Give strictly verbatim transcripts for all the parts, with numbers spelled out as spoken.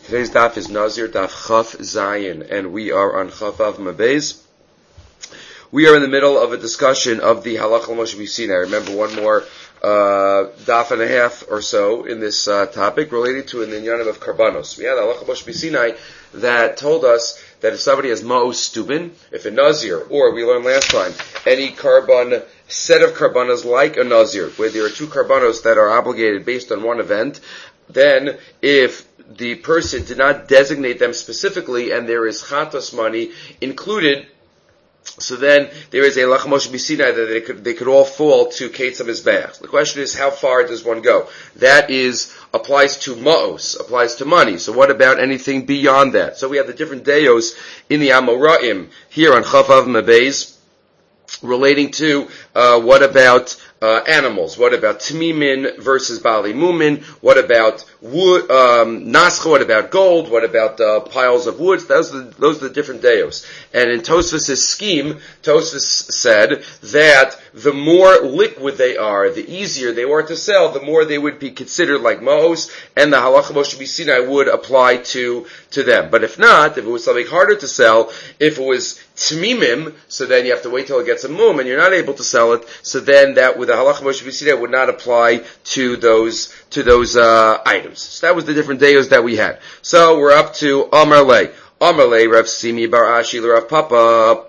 Today's daf is Nazir Daf Chaf Zayin, and we are on Chafav Mabez. We are in the middle of a discussion of the Halach Moshe Sinai. Remember one more uh, daf and a half or so in this uh, topic related to an inyanim of karbanos. We had Halach Moshe Sinai that told us that if somebody has ma'os stubin, if a Nazir, or we learned last time, any karban, set of karbanos like a Nazir, where there are two karbanos that are obligated based on one event, then if the person did not designate them specifically and there is chatos money included, so then there is a lach Moshe Sinai that they could, they could all fall to Ketzah Mizbeach. The question is, how far does one go? That is, applies to ma'os, applies to money. So what about anything beyond that? So we have the different deos in the Amoraim here on Chavav Mabez relating to, uh, what about Uh, animals? What about tmimin versus bali mumin? What about wood, um, nascha? What about gold? What about uh, piles of wood? Those are the, those are the different deos. And in Tosfos' scheme, Tosfos said that the more liquid they are, the easier they were to sell, the more they would be considered like ma'os, and the halacha Moshe Sinai would apply to to them. But if not, if it was something harder to sell, if it was tmimim, so then you have to wait till it gets a mum, and you're not able to sell it, so then that would the halacha Moshe Sinai would not apply to those to those uh, items. So that was the different deos that we had. So we're up to Amar Le. Amar Le, Rav Simi bar Ashi Rav Papa.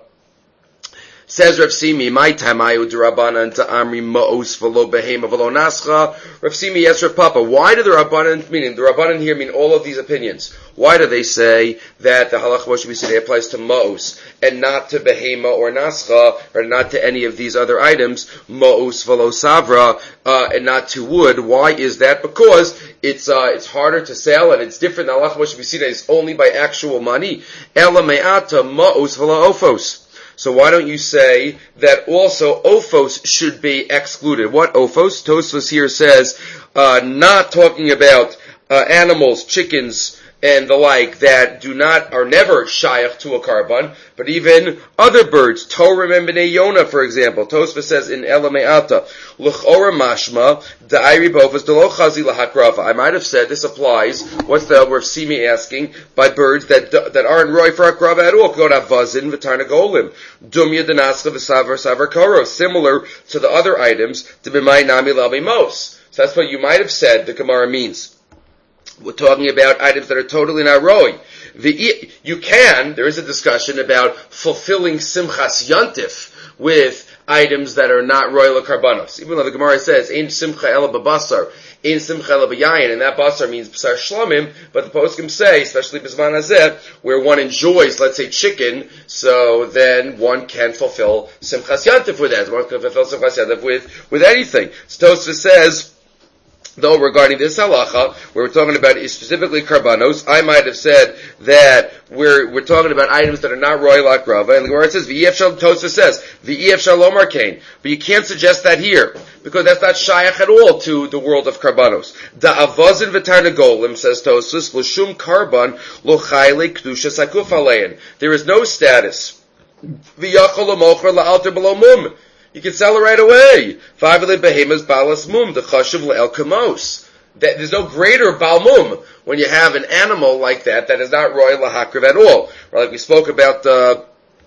Says Rav Simi, my time ayu d'Rabbanan to Amri ma'os v'lo behema v'lo nascha. Rav Simi, yes, Rav Papa. Why do the Rabbanan, meaning the Rabbanan here mean all of these opinions? Why do they say that the halach Moshe Sinai applies to ma'os and not to behema or nascha, or not to any of these other items, ma'os v'lo savra, uh, and not to wood? Why is that? Because it's uh, it's harder to sell and it's different. The halach Moshe Sinai is only by actual money. Ela me'ata ma'os v'lo ofos. So why don't you say that also ophos should be excluded? What ophos? Tosfos here says, uh, not talking about uh, animals, chickens, and the like that do not, are never shayach to a karban, but even other birds, Torah and Bnei Yonah, for example. Tosfos says in Ela Me'ata, L'chora mashma, da'ayri bofas, delo chazi lahakrava. I might have said this applies, what's the Rav Simi asking, by birds that that aren't roy for hakrava at all. Go to vazin, v'tarnagolim, dumya denascha, v'savar, savar koro, similar to the other items, to b'may nami lavimos. So that's what you might have said the Gemara means. We're talking about items that are totally not roy. The, you can, there is a discussion about fulfilling simchas yantif with items that are not roy karbanos. Even though the Gemara says, Ein simcha ela babasar, Ein simcha ela bayayin, and that basar means basar shlomim, but the poskim say, especially bizman hazeh, where one enjoys, let's say, chicken, so then one can fulfill simchas yantif with that. One can fulfill simchas yantif with, with anything. So Tosfos says, though regarding this halacha, where we're talking about specifically karbanos, I might have said that we're we're talking about items that are not royal akrava, and the Gemara says v'ef shal Tosfos says v'ef shalom arkain, but you can't suggest that here because that's not shayach at all to the world of karbanos. Da avazin v'tarnagolim, says Tosfos, l'shum karban lo chayle kedusha sakuf alein. There is no status v'yachol l'mocher la'alter below mum. You can sell it right away. Favile behemas balas mum, the chashuv le'el kamos. There's no greater balmum when you have an animal like that that is not royal lahakriv at all. Or like we spoke about uh,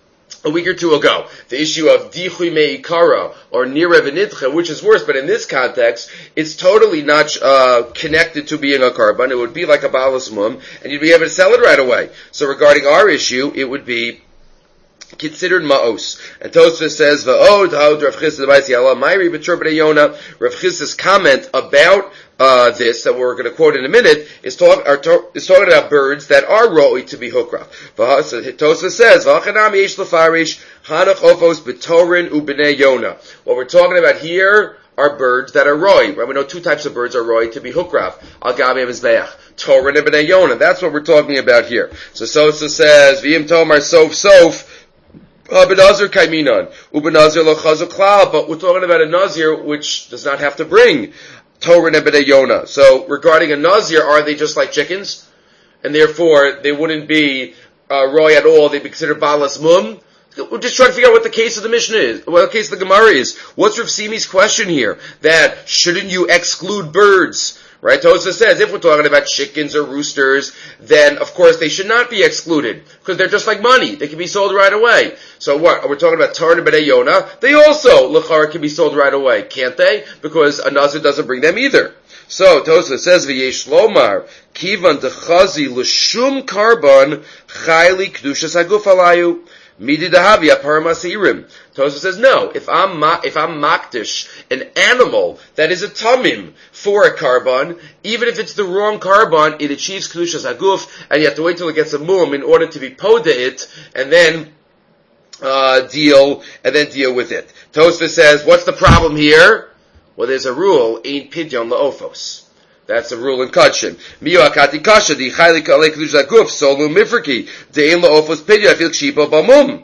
a week or two ago, the issue of dichui meikara or nirev nidcha, which is worse. But in this context, it's totally not uh, connected to being a karban. It would be like a balas mum, and you'd be able to sell it right away. So regarding our issue, it would be considered ma'os. And Tosfos says, V'od ha'od Rav Chisda b'ayis yala mayri b'tor b'nei Yonah. Rav Chisda's comment about uh, this, that we're going to quote in a minute, is, talk, are to, is talking about birds that are ro'i to be hukraf. So Tosfos says, V'achanam yesh l'farish hanach ofos b'torin u'b'nei Yonah. What we're talking about here are birds that are ro'i. Right? We know two types of birds are ro'i to be hukraf. Al-gabi mizbeach. Torin and b'nei Yonah. That's what we're talking about here. So Tosfos says, V'im tomar sof sof, Uh, Benazir kaiminan, ubenazir lo chazu klal, but we're talking about a nazir which does not have to bring Torah and Bnei Yonah. So regarding a nazir, are they just like chickens, and therefore they wouldn't be uh, roy at all? They'd be considered balas mum. We're just trying to figure out what the case of the Mishnah is, what the case of the Gemara is. What's Rav Simi's question here? That shouldn't you exclude birds? Right? Tosfos says if we're talking about chickens or roosters, then of course they should not be excluded because they're just like money; they can be sold right away. So what? We're talking about Tar and B'nai Yonah. They also l'chara can be sold right away, can't they? Because a nazir doesn't bring them either. So Tosfos says v'yesh lomar kivan dechazi l'shum karban chayli kedushas haguf alayu. Midi dahavi aparamasirim. Tosfos says no. If I'm ma- if I'm makdish an animal that is a tamim for a carbon, even if it's the wrong carbon, it achieves kedushas haguf, and you have to wait till it gets a mum in order to be poda it, and then uh, deal and then deal with it. Tosfos says, what's the problem here? Well, there's a rule: ein pidyon laofos. That's the rule in Kachin. Miyo akati kasha di chayli kalei kedushas haguf solu mifriki de'in laofos pidyon afil kshipo bamum.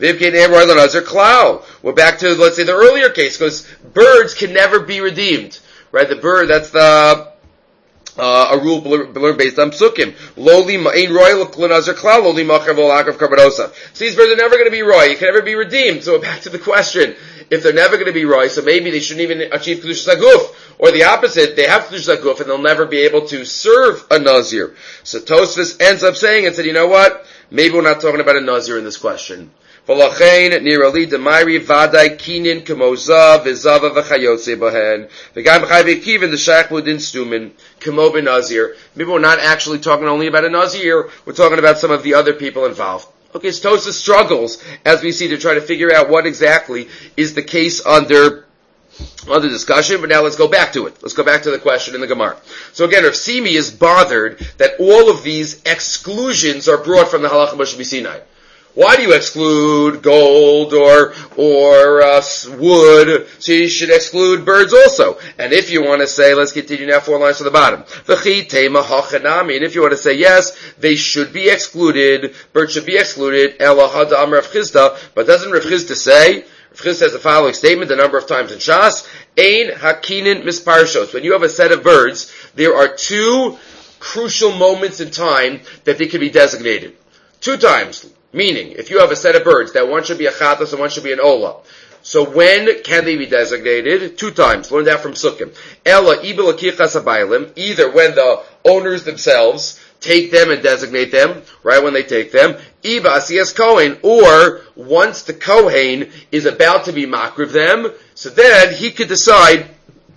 We're back to, let's say, the earlier case, because birds can never be redeemed. Right? The bird, that's the, uh, a rule learned based on psukim. Loli ma'in roy l'nazir klal, loli ma'chav l'akav karbadosa. So these birds are never going to be roy. You can never be redeemed. So back to the question. If they're never going to be roy, so maybe they shouldn't even achieve kedushas haguf. Or the opposite, they have kedushas haguf and they'll never be able to serve a nazir. So Tosfos ends up saying and said, you know what? Maybe we're not talking about a nazir in this question. V'lachein nirali demayri vaday kinin kemozav v'zava v'chayotze bahen v'gam chayve kivin d'shach budin stumin kemo benazir. Maybe we're not actually talking only about a nazir. We're talking about some of the other people involved. Okay, so Tosfos struggles, as we see, to try to figure out what exactly is the case under under discussion, but now let's go back to it. Let's go back to the question in the Gemara. So again, Rav Simi is bothered that all of these exclusions are brought from the Halacha Moshe B'Sinai. Why do you exclude gold or or uh, wood? So you should exclude birds also. And if you want to say, let's continue now four lines to the bottom. And if you want to say yes, they should be excluded. Birds should be excluded. But doesn't Rav Chisda say? Rav Chisda says the following statement a number of times in Shas: Ein hakinin misparshos. When you have a set of birds, there are two crucial moments in time that they can be designated. Two times. Meaning, if you have a set of birds, that one should be a chatas and one should be an ola. So when can they be designated? Two times. Learn that from Sukkim. Ella ibel akichas habaylim. Either when the owners themselves take them and designate them, right when they take them. Iba asiyas kohen. Or once the kohen is about to be makriv them, so then he could decide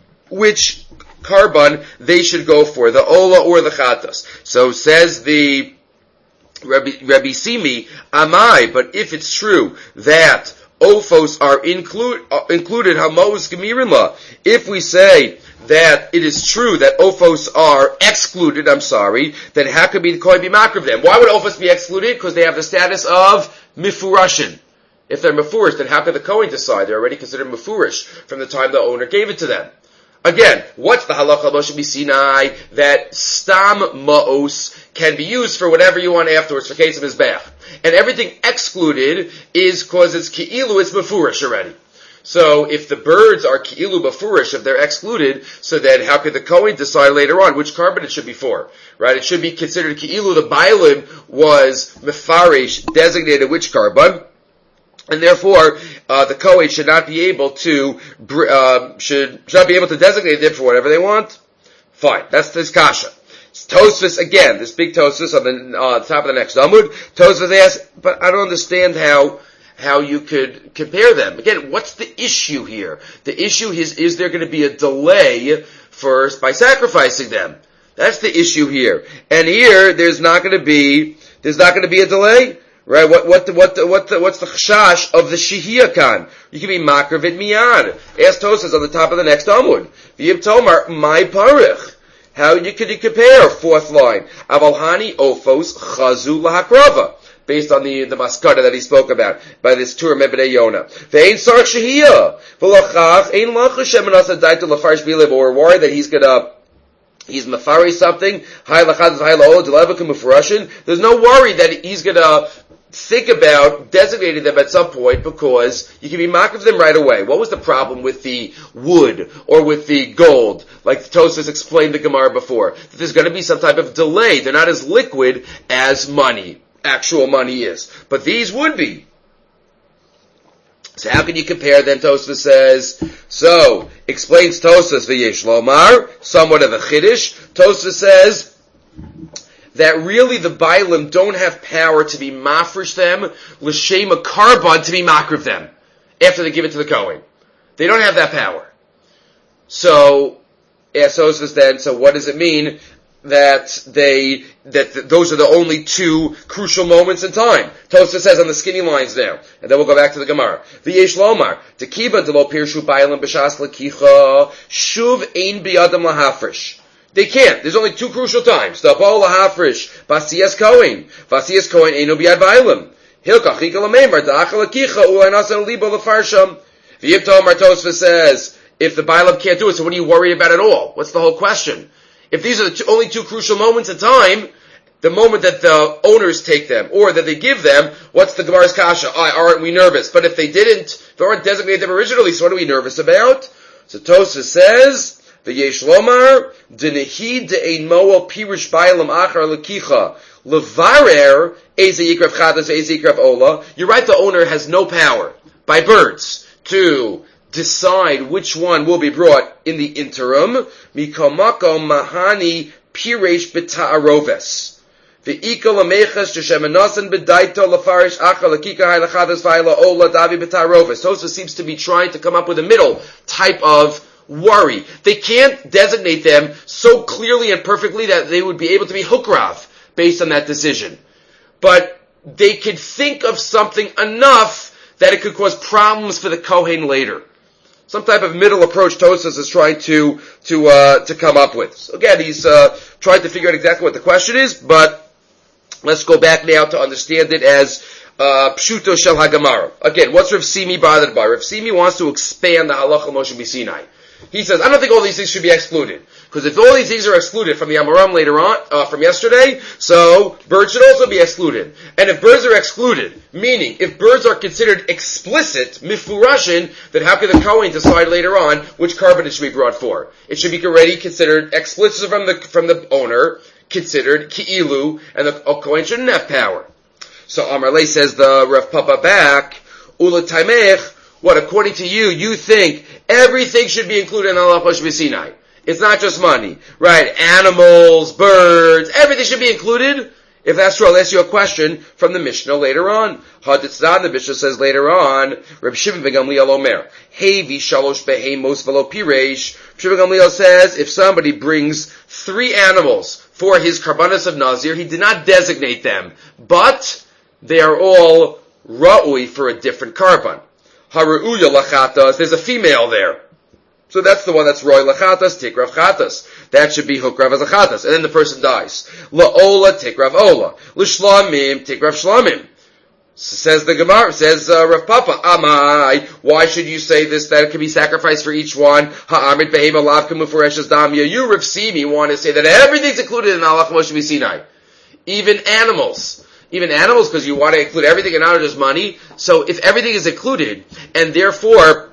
which carbon they should go for, the ola or the chatas. So says the Rabbi, Rabbi Simi, amai, but if it's true that ophos are include, uh, included, hamos gemirinla, if we say that it is true that ophos are excluded, I'm sorry, then how could be the kohen be makriv them? Why would ophos be excluded? Because they have the status of mifurashin. If they're mifurish, then how could the kohen decide? They're already considered mifurish from the time the owner gave it to them. Again, what's the halacha Moshe B'Sinai that stam ma'os can be used for whatever you want afterwards for case of mizbeach, and everything excluded is because it's ki'ilu, it's mefurish already. So if the birds are ki'ilu mefurish, if they're excluded, so then how could the kohen decide later on which carbon it should be for? Right? It should be considered ki'ilu. The bailim was mefarish, designated which carbon. And therefore, uh, the kohen should not be able to, uh, should, should not be able to designate them for whatever they want. Fine. That's this kasha. Tosfos, again, this big Tosfos on the, uh, top of the next Amud. Tosfos asks, but I don't understand how, how you could compare them. Again, what's the issue here? The issue is, is there going to be a delay first by sacrificing them? That's the issue here. And here, there's not going to be, there's not going to be a delay. Right? What, what, the, what, the, what, the, what's the chashash of the shihiyah kan? You can be makriv it miyad. Ask Tosfos on the top of the next Amud. V'yim tomar, my parich. How you could you compare? Fourth line. Avalhani ofos chazu lahakrava. Based on the, the maskara that he spoke about, by this Tur Mebnei Yonah. Ve'ein sarach shihiyah. V'lachach, ein lacha shemenasa daita lafarish bilib, or worry that he's gonna, he's mafari something. Hai lachad, hai la'ol, delevaka mufurashin. There's no worry that he's gonna think about designating them at some point because you can be mocked of them right away. What was the problem with the wood or with the gold? Like Tosfos explained the Gemara before, that there's going to be some type of delay. They're not as liquid as money, actual money is. But these would be. So how can you compare then? Tosfos says, so, explains Tosfos v'yesh lomar, somewhat of a chiddush. Tosfos says that really the Bailim don't have power to be mafresh them, l'shem a carbon to be makriv them, after they give it to the Kohen. They don't have that power. So, asks Tosfos then, so what does it mean that they, that th- those are the only two crucial moments in time? Tosfos says on the skinny lines now, and then we'll go back to the Gemara. V'yesh lomar, tekiba de lo pirshu bailam b'shas l'kicha, shuv ein biyadam lahafresh. They can't. There's only two crucial times. The apol lahafresh, vasiyas kohen, vasiyas kohen eino biyad bailam. Hilka chika l'meimar, da'achal l'kicha, ulay nasan libo l'farsham. V'yiv tomar, Tosfos says, if the bailam can't do it, so what do you worry about at all? What's the whole question? If these are the two, only two crucial moments in time, the moment that the owners take them, or that they give them, what's the Gemara's kasha? Oh, aren't we nervous? But if they didn't, if they weren't designated them originally, so what are we nervous about? So Tosfos says, V'yesh lomar, d'nehi de'ein moel pirish bailam achar l'kicha, levarer, eze yikrav chatas, eze yikrav ola. You're right, the owner has no power, by birds, to decide which one will be brought in the interim. Mikamako mahani piresh beta'aroves. Ve'ikal amechas sheshemanasan bedaito lafarish achal lakika ha'lachadas v'ayla ola davi beta'aroves. Tosfos seems to be trying to come up with a middle type of worry. They can't designate them so clearly and perfectly that they would be able to be hukrav based on that decision. But they could think of something enough that it could cause problems for the Kohen later. Some type of middle approach Tosfos is trying to to uh, to come up with. So again, he's uh, trying to figure out exactly what the question is, but let's go back now to understand it as uh, Pshuto Shel HaGemara. Again, what's Rav Simi bothered by? Rav Simi wants to expand the Halacha Moshe B'Sinai. He says, I don't think all these things should be excluded. Because if all these things are excluded from the Amoram later on, uh, from yesterday, so birds should also be excluded. And if birds are excluded, meaning if birds are considered explicit, mifurashin, then how can the Kohen decide later on which carbon it should be brought for? It should be already considered explicit from the, from the owner, considered ki'ilu, and the Kohen shouldn't have power. So Amar Lei says the Rav Papa back, Ula Taimech, what, according to you, you think everything should be included in Halacha Moshe B'Sinai. It's not just money, right? Animals, birds, everything should be included. If that's true, I'll ask you a question from the Mishnah later on. Haditzdan, the Mishnah says later on, Reb Shimon ben Gamliel Omer, Hevi shalosh behemos velo piresh. Shimon ben Gamliel says, if somebody brings three animals for his karbanos of Nazir, he did not designate them, but they are all ra'ui for a different karban. Haru'uya lachatas, there's a female there. So that's the one that's roy lachatas, tikrav chatas. That should be hukrav as a chatas. And then the person dies. La'ola, tikrav ola. L'shlamim, tikrav shlamim. Says the Gemara, says uh, Rav Papa, Amai, why should you say this, that it can be sacrificed for each one? Ha'amid behem alav kamufureshes damya. You, Rav Simi, want to say that everything's included in Halacha Moshe B'Sinai. Even animals. Even animals, because you want to include everything and not just money. So if everything is included, and therefore,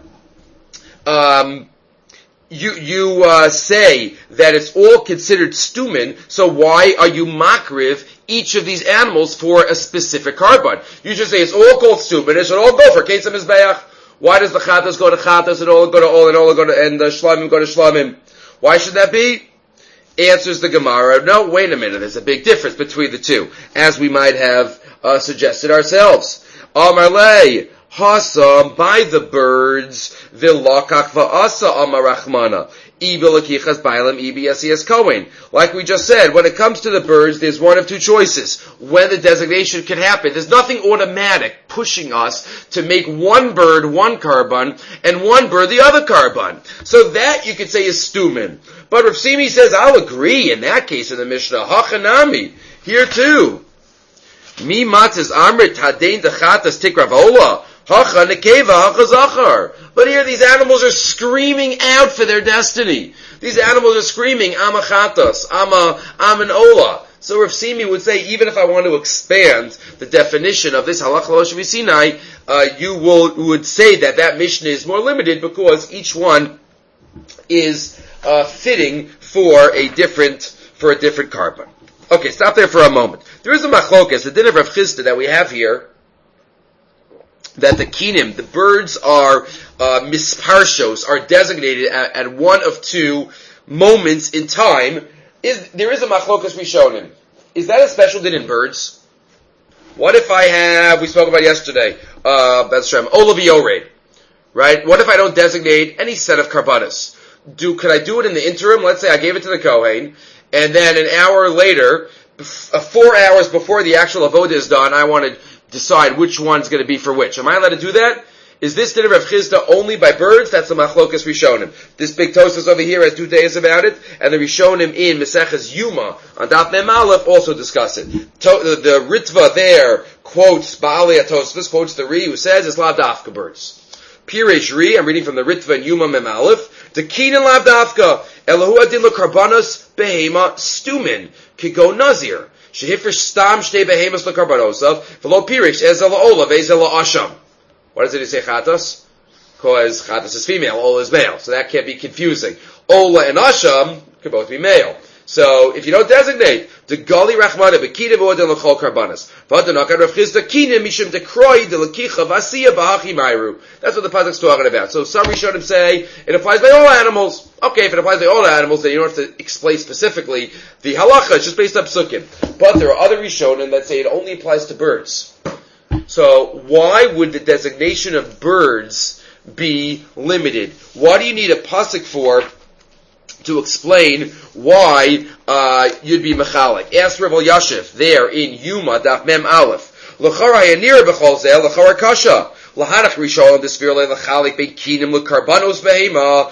um, you you uh, say that it's all considered stumin, so why are you makriv each of these animals for a specific carbon? You should say it's all called stumin, it should all go for Ketzim Mizbeach. Why does the chatas go to chatas and all go to all and all go to, and the shlamim go to shlamim? Why should that be? Answers the Gemara, no, wait a minute, there's a big difference between the two, as we might have uh, suggested ourselves. Amar lei, hasam, by the birds, v'lakach v'asa amar rachmana, ibi lakichas bailam, ibi yasiyas kohen. Like we just said, when it comes to the birds, there's one of two choices. When the designation can happen, there's nothing automatic pushing us to make one bird one carbon, and one bird the other carbon. So that you could say is stumin. But Rav Simi says, I'll agree in that case in the Mishnah. Hachanami. Here too. Mi matzes amrit hadein dechatas tikrav ola. Hacha nekeva hacha zachar. But here these animals are screaming out for their destiny. These animals are screaming, ama chatas, ama, am an ola. So Rav Simi would say, even if I want to expand the definition of this Halacha Moshe B'Sinai, uh, you will, would say that that Mishnah is more limited because each one is Uh, fitting for a different, for a different carbon. Okay, stop there for a moment. There is a machlokas, the din of Rav Chisda that we have here, that the kinim, the birds are uh, misparshos, are designated at, at one of two moments in time. Is there is a machlokas rishonim? Is that a special din in birds? What if I have, we spoke about yesterday, uh, Bethshem, Olav Yored, right? What if I don't designate any set of karbanos? Do, could I do it in the interim? Let's say I gave it to the Kohen, and then an hour later, uh, four hours before the actual avodah is done, I want to decide which one's going to be for which. Am I allowed to do that? Is this din of Rav Chisda only by birds? That's the machlokas rishonim. This big Tosfos over here has two days about it, and the rishonim in Meseches Yuma on Daf Mem Aleph also discuss it. To, the, the Ritva there quotes Baalei Tosfos, quotes the Ri, who says it's lav dafka birds. Piresh Ri, I'm reading from the Ritva in Yuma Mem Aleph. The kinin lav dafka elahu adin lekarbanos behema stumin kigo nazir shehifresh stam shtei behemas lekarbanosav v'lo piresh ezel olav ezel asham. Why does it say chatas? Because chatas is female, ola is male. So that can't be confusing. Ola and asham could both be male. So if you don't designate, the gali rachmana bekida v'odel l'chol karbanas. V'adanakad Rav Chisda kinim mishum dekroi de l'kicha v'asiya b'hachi mayru. That's what the pasuk's talking about. So some Rishonim say it applies by all animals. Okay, if it applies by all animals, then you don't have to explain specifically the halacha. It's just based on psukim. But there are other Rishonim that say it only applies to birds. So why would the designation of birds be limited? Why do you need a pasuk for to explain why uh, you'd be mechalik? Ask Rav Yashiv there in Yuma Daf Mem Aleph. L'chara yanir b'chol zeh l'chara kasha. Lahanach rishon desvir le'lachalik bekinim lekarbanos behema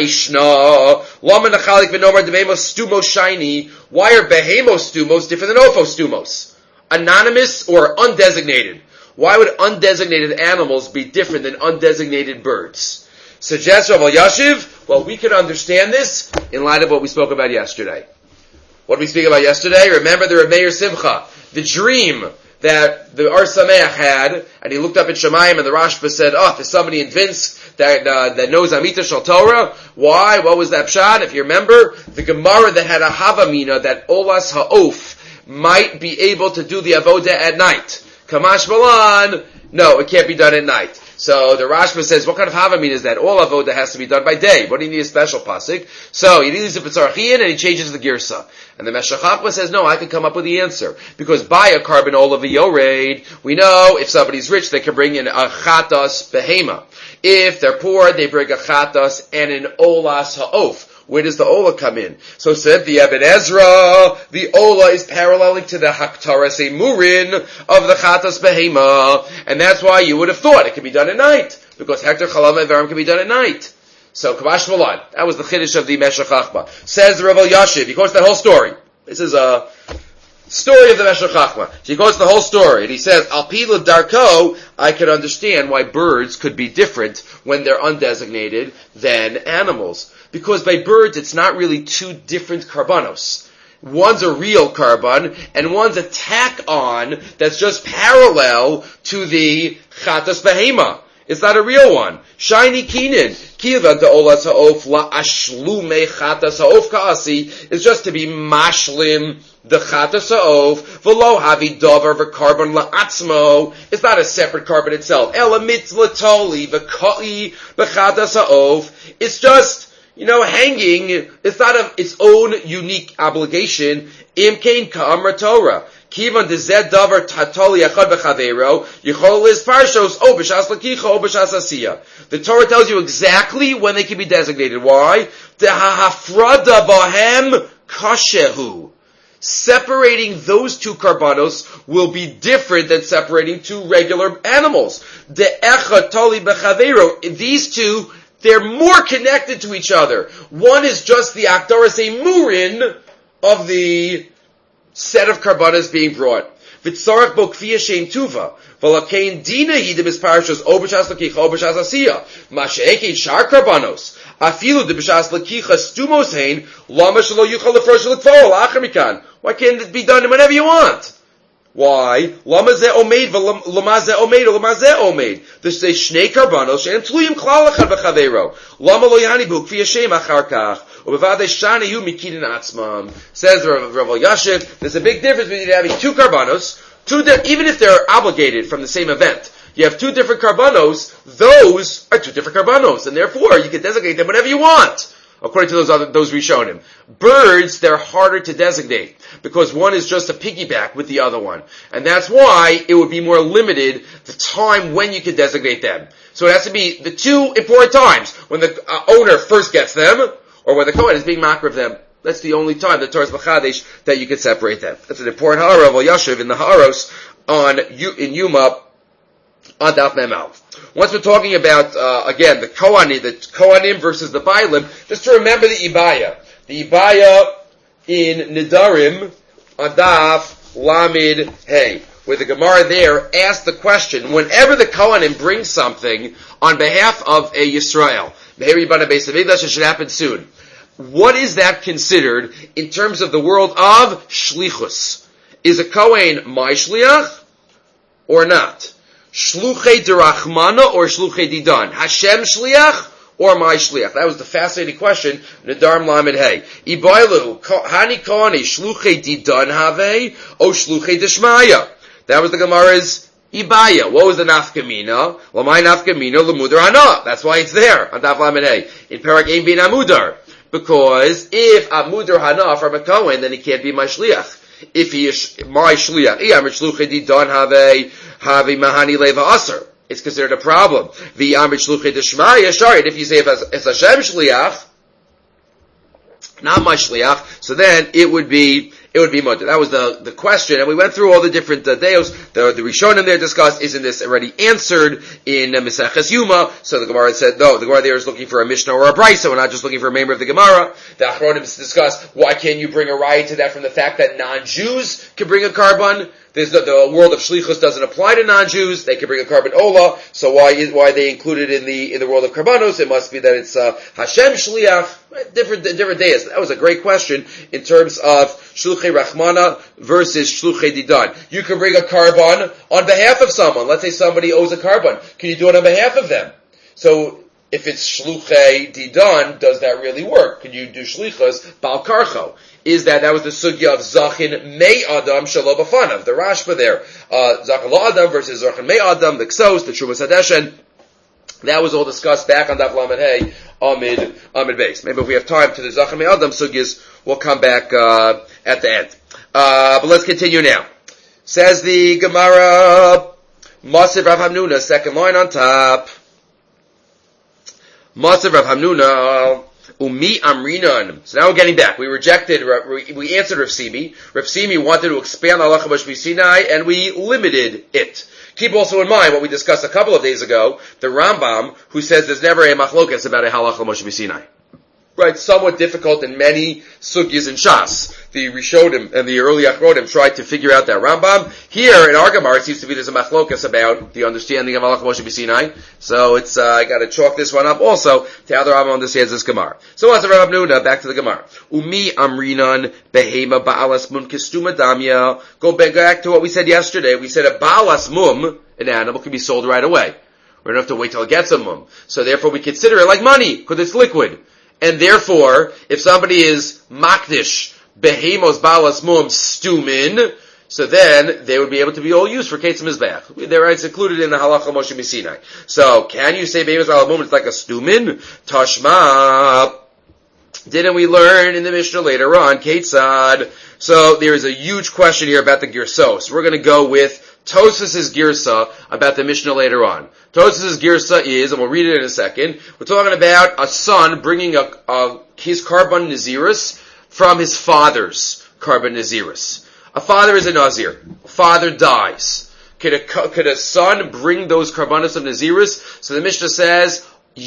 ma'ishna lama nachalik v'nomar debemos stumos shiny. Why are behemos stumos different than ophos stumos? Anonymous or undesignated? Why would undesignated animals be different than undesignated birds? Suggests Rav Yashiv, well, we can understand this in light of what we spoke about yesterday. What did we speak about yesterday? Remember the Rav Meir Simcha, the dream that the Ar Sameach had, and he looked up at Shemayim, and the Rashba said, oh, there's somebody in Vinsk that uh, that knows Amita Shal Torah. Why? What was that pshat? If you remember, the Gemara that had a Havamina, that Olas Ha'of might be able to do the Avodah at night. Kamash Malan, no, it can't be done at night. So the Rashba says, what kind of Havamin is that? All Avodah has to be done by day. What do you need a special pasuk? So he leaves the B'tzarchian and he changes the Girsa. And the Meshech Chochmah says, no, I can come up with the answer. Because by a carbon olav yored, we know if somebody's rich, they can bring in a chatas behema. If they're poor, they bring a chatas and an olas ha'of. Where does the Ola come in? So said the Eben Ezra, the Ola is paralleling to the Haktaras Emurin of the Chatas Behema, and that's why you would have thought it could be done at night, because Hektar Chalam and Varam can be done at night. So Kavash Malan, that was the Chiddush of the Meshech Chochmah. Says the Rav Yashiv, he quotes that whole story. This is a story of the Meshech Chochmah. He quotes the whole story, and he says, Al Pila Darko, I could understand why birds could be different when they're undesignated than animals. Because by birds, it's not really two different karbanos. One's a real karban, and one's a tack on that's just parallel to the chatas behema. It's not a real one. Shiny kinin. Kivan olas ha'of la ashlume chatas ha'of ka'asi is just to be mashlim the chatas ha'of v'lo havi davar v'karban la'atzmo. It's not a separate carbon itself. Ela mitzvah toli v'ka'i v'chatas ha'of. It's just, you know, hanging, it's not of its own unique obligation. Imkein ka'amra Torah. Kivan dezed davar tatoli echad b'chaveiro, yichol is parshos, o b'shas lakicha, o b'shas asiya. The Torah tells you exactly when they can be designated. Why? The ha'hafrada bahem kashehu. Separating those two karbanos will be different than separating two regular animals. The echad toli b'chaveiro. These two, they're more connected to each other. One is just the akdaras emurin of the set of karbanas being brought. V'tzarach bo kfiyah shein tuva. V'lakein dina hidim is parashos o b'shas lakicha o b'shas asiya. Ma'she'ekein shar karbanos. Afilu de b'shas lakicha stumos hein. Lama shelo yuchal lefrosh l'kfol achar mikan. Why can't it be done whenever you want? Why? Lama ze omeid v'lama ze omeid v'lama ze omeid. There's a shnei karbanos she'en tluyim klal echad v'chaveiro. Lama lo yani bu kfiyah shein achar kach. Says Rav Yashiv, there's a big difference between having two karbanos, two di- even if they're obligated from the same event. you have two different karbanos, those are two different karbanos, and therefore you can designate them whenever you want, according to those other, those Rishonim. Birds, they're harder to designate, because one is just a piggyback with the other one. And that's why it would be more limited, the time when you can designate them. So it has to be the two important times, when the uh, owner first gets them, or when the Kohen is being makriv them. That's the only time, the Torah's B'chadesh, that you can separate them. That's an important ha'ara of Yashiv in the ha'aros on, in Yuma, on Daf Mem Aleph. Once we're talking about, uh, again, the Kohanim, the Kohanim versus the Bailim, just to remember the Ibaya. The Ibaya in Nidarim, on Daf Lamid Hey, where the Gemara there asked the question, whenever the Kohanim bring something on behalf of a Yisrael, it should happen soon. What is that considered in terms of the world of Shlichus? Is a Kohen my Shliach or not? Shluchei derachmana or Shluchei didan? Hashem Shliach or my Shliach? That was the fascinating question. Nedarim Lamed Hey. Ibailu, Hani Kohani, Shluchei didan have o Shluchei deshmaya? That was the Gemara's Ibaya. What was the nafkamina? Lamai nafkamina, lemudar hana. That's why it's there on Daf Lamed Hey. In Parak Ein Bin Amudar. Because if Amudar hana from a Kohen, then he can't be my Shliach. If he is my Shliach, it's considered a problem. And if you say it's Hashem Shliach, not my Shliach, so then it would be it would be mutter. That was the, the question, and we went through all the different uh, deos. The, the Rishonim there discussed, isn't this already answered in uh, Maseches Yuma? So the Gemara said, no, the Gemara there is looking for a Mishnah or a Brisa, we're not just looking for a member of the Gemara. The Achronim discussed, why can't you bring a right to that from the fact that non-Jews can bring a carbon? There's the, the world of Shlichus doesn't apply to non-Jews. They can bring a carbon Ola. So why is, why they included in the, in the world of Karbanos? It must be that it's, uh, Hashem Shliach, different, different days. That was a great question in terms of Shluchei Rachmana versus Shluchei Didan. You can bring a carbon on behalf of someone. Let's say somebody owes a carbon. Can you do it on behalf of them? So, if it's Shluchei Didan, does that really work? Can you do Shlichus Bal Karcho? Is that, that was the sugya of Zachin Mei Adam Shalo Bafanav, the Rashba there. Uh, Zachin Lo Adam versus Zachin Mei Adam, the Ksos, the Trumas Hadeshen. That was all discussed back on Daf Lamed Hey, Amid, Amid Beis. Maybe if we have time to the Zachin Mei Adam sugyas, we'll come back, uh, at the end. Uh, but let's continue now. Says the Gemara, Masiv Rav Hamnuna, second line on top. Masiv Rav Hamnuna, Umi Amrinan. So now we're getting back. We rejected, we answered Rav Simi. Rav Simi wanted to expand Halacha Moshe Sinai, and we limited it. Keep also in mind what we discussed a couple of days ago, the Rambam, who says there's never a machlokas about a Halacha Moshe Sinai. Right, somewhat difficult in many sugyas in Shas. The Rishonim and the early Achronim tried to figure out that Rambam. Here in our Gemara, it seems to be there's a machlokas about the understanding of Halacha Moshe Sinai. So it's uh, I got to chalk this one up also to how the Rambam understands this Gemara. So what's the Rav Nuna? Back to the Gemara. Umi amrinan behema ba'alas mum kistuma damya. Go back to what we said yesterday. We said a ba'alas mum, an animal, can be sold right away. We don't have to wait till it gets a mum. So therefore, we consider it like money because it's liquid. And therefore, if somebody is makdish behemos balas mum stumin, so then they would be able to be all used for Ketzim Mizbeach. They're it's included in the Halacha Moshe Misinai. So, can you say behemos balas mum? It's like a stumin? Tashma. Didn't we learn in the Mishnah later on, Ketzad? So, there is a huge question here about the Girsos. We're going to go with Tosfos' Girsa about the Mishnah later on. Tosfos' Girsa is, and we'll read it in a second, we're talking about a son bringing a, a his Karban Naziris from his father's Karban Naziris. A father is a Nazir. Father dies. Could a, could a son bring those Karbanos of Naziris? So the Mishnah says,